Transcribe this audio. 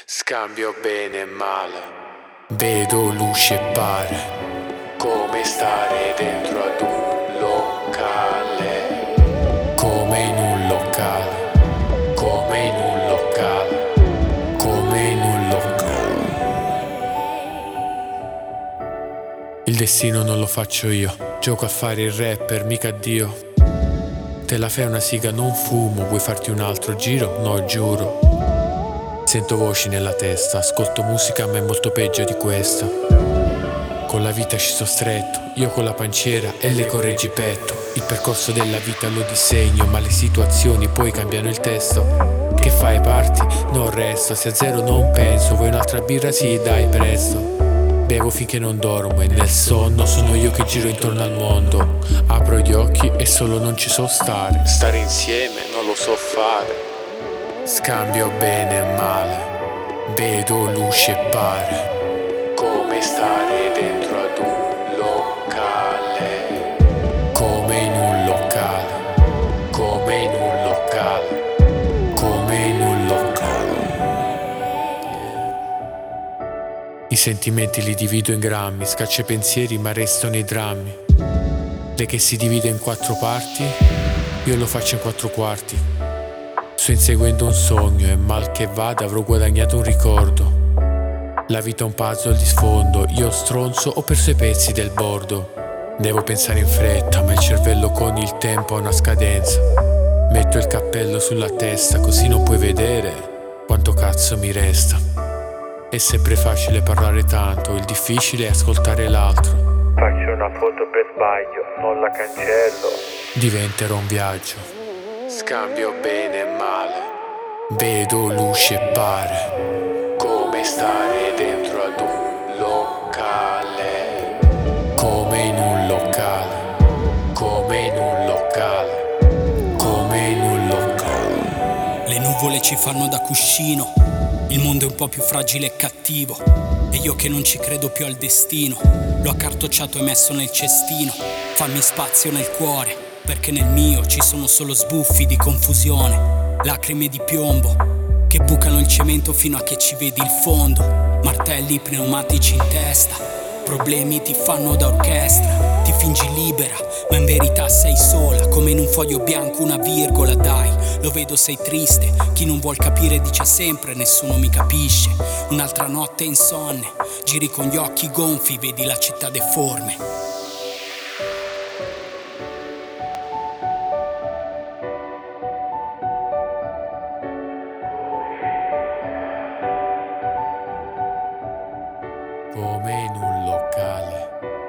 Scambio bene e male, vedo luci e pare, come stare dentro ad un locale, come in un locale, come in un locale, come in un locale. Il destino non lo faccio io, gioco a fare il rapper, mica Dio. Te la fai una siga, non fumo, vuoi farti un altro giro? No, giuro. Sento voci nella testa, ascolto musica ma è molto peggio di questa. Con la vita ci sto stretto, io con la panciera e le correggi petto. Il percorso della vita lo disegno, ma le situazioni poi cambiano il testo. Che fai, parti? Non resto, se a zero non penso, vuoi un'altra birra? Sì, dai, presto. Bevo finché non dormo e nel sonno sono io che giro intorno al mondo. Apro gli occhi e solo non ci so stare. Stare insieme non lo so fare. Scambio bene e male, vedo luci e pare, come stare dentro ad un locale, come in un locale, come in un locale, come in un locale. I sentimenti li divido in grammi, scacciapensieri ma restano i drammi. Lei che si divide in 4 parti, io lo faccio in 4 quarti. Sto inseguendo un sogno e mal che vada avrò guadagnato un ricordo. La vita è un puzzle di sfondo, io stronzo ho perso i pezzi del bordo. Devo pensare in fretta ma il cervello con il tempo ha una scadenza. Metto il cappello sulla testa così non puoi vedere quanto cazzo mi resta. È sempre facile parlare tanto, il difficile è ascoltare l'altro. Faccio una foto per sbaglio, non la cancello. Diventerò un viaggio. Scambio bene e male, vedo luci e pare, come stare dentro ad un locale, come in un locale, come in un locale, come in un locale. Le nuvole ci fanno da cuscino, il mondo è un po' più fragile e cattivo, e io che non ci credo più al destino, l'ho accartocciato e messo nel cestino. Fammi spazio nel cuore, perché nel mio ci sono solo sbuffi di confusione, lacrime di piombo che bucano il cemento fino a che ci vedi il fondo, martelli pneumatici in testa, problemi ti fanno da orchestra, ti fingi libera ma in verità sei sola, come in un foglio bianco una virgola. Dai, lo vedo sei triste, chi non vuol capire dice sempre nessuno mi capisce. Un'altra notte insonne, giri con gli occhi gonfi, vedi la città deforme. Come in un locale.